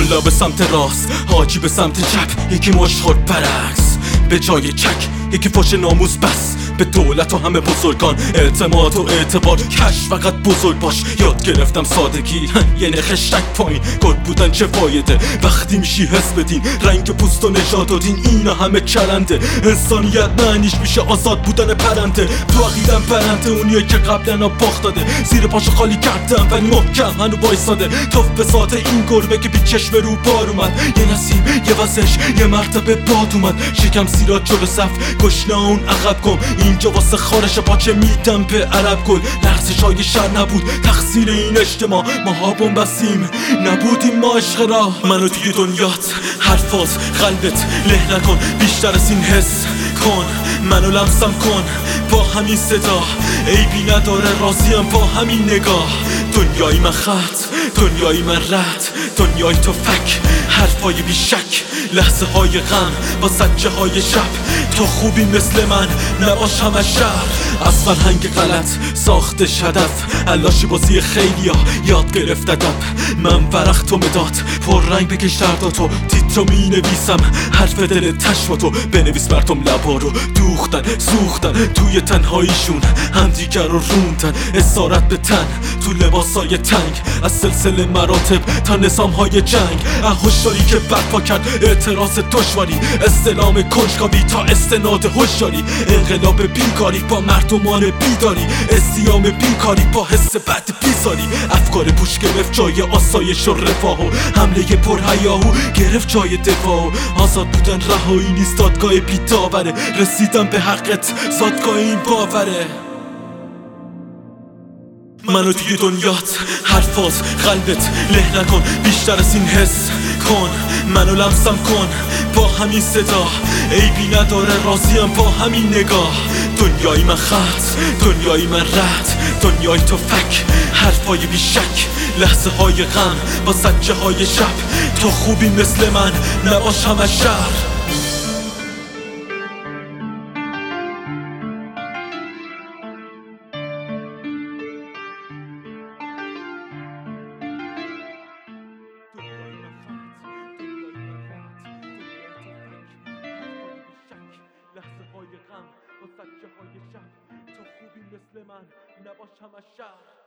ملا به سمت راست، حاجی به سمت چپ، یکی مشت خورد برعکس به جای چک، یکی فوش ناموس بس به دولت و همه بزرگان. اعتماد و اعتبار کش، فقط بزرگ باش. یاد گرفتم سادگی یعنی خشک پایین. گرگ بودن چه فایده وقتی میشی حس بدین، رنگ پوست و نژاد و دین اینا همه چرنده. انسانیت معنیش میشه آزاد بودن پرنده. تو عقیدم پرنده اونیه که قبلا باخت داده، زیر پاشو خالی کردم ولی محکم هنو وایساده. توف به ذات این گربه که بی چشم رو بار اومد، یه نسیم یه وزش یه مرتبه باد اومد. شکم سیراد جلو صف، گشنه اون عقب گم. اینجا واسه خارش پاچه میدم به عرب گل. لرزش های شر نبود تقصیر این اجتماع، ماها بومبستیم نبودیم ما عشق را. منو توی دنیات حرفات قلبت له نکن، بیشتر از این حس کن، منو لمسم کن با همین صدا. عیبی نداره راضیم با همین نگاه. دنیای من خط، دنیای من رد، دنیای تو فک، حرفای بیشک، لحظه های غم با سجه های شب. تو خوبی مثل من نباش همه شب. از فرهنگ غلط ساختش هدف، علاشی بازی خیلی ها یاد گرفت ادب. من ورق تو مداد پر رنگ بکش درداتو، تیترو می نویسم حرف دل تشماتو. بنویس برتم لبا رو دوختن سوختن توی تنهاییشون، همدیگر رو روندن اسارت به تن تو لباسای تنگ. از سلسله مراتب تا نظام های جنگ، هشداری که برپا کرد اعتراض دشواری. استلام کنجکاوی تا استناد هوشیاری، انقلاب بیکاری با مردمان بیداری، استیام بیکاری با حس بد بیزاری. افکار پوش گرفت جای آسایش و رفاه و حمله پرهیاهو گرفت جای دفاع. آزاد بودن رهایی نیست دادگاه بی‌داوره، رسیدم به حقت زادگاه این باوره. منو توی دنیات حرفات قلبت له نکن، بیشتر از این حس کن، منو لمسم کن با همین صدا. عیبی نداره راضیم با همین نگاه. دنیای من خط، دنیای من رد، دنیای تو فک، حرفای بیشک، لحظه های غم با سجه های شب. تو خوبی مثل من نباش همه شب. لحظه های غم با سجه های شب. تو خوبی مثل من نباش همه شب.